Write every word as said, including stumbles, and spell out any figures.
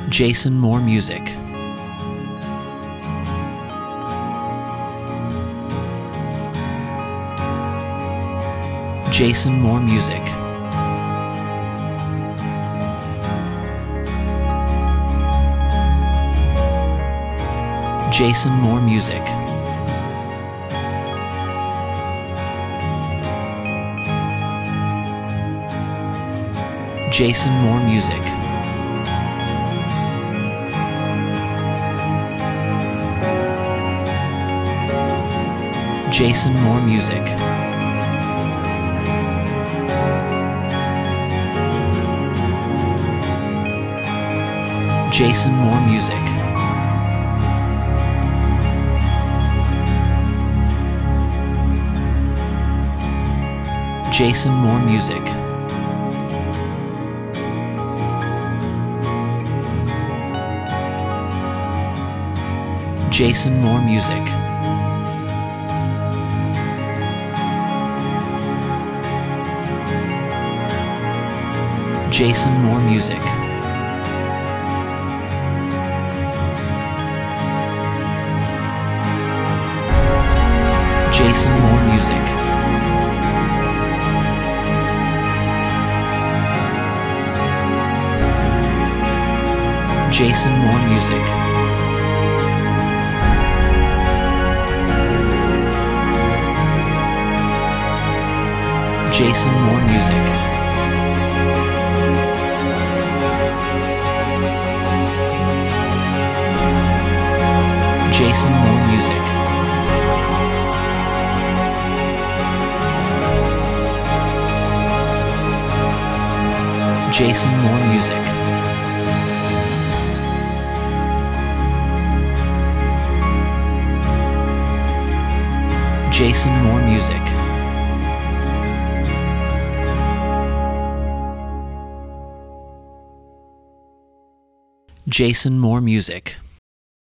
Jason Moore Music. Jason Moore Music. Jason Moore Music. Jason Moore Music. Jason Moore Music. Jason Moore Music. Jason Moore Music. Jason Moore Music. Jason Moore Music. Jason Moore Music. Jason Moore Music. Jason Moore Music. Jason Moore Music. Jason Moore Music. Jason Moore Music. Jason Moore Music.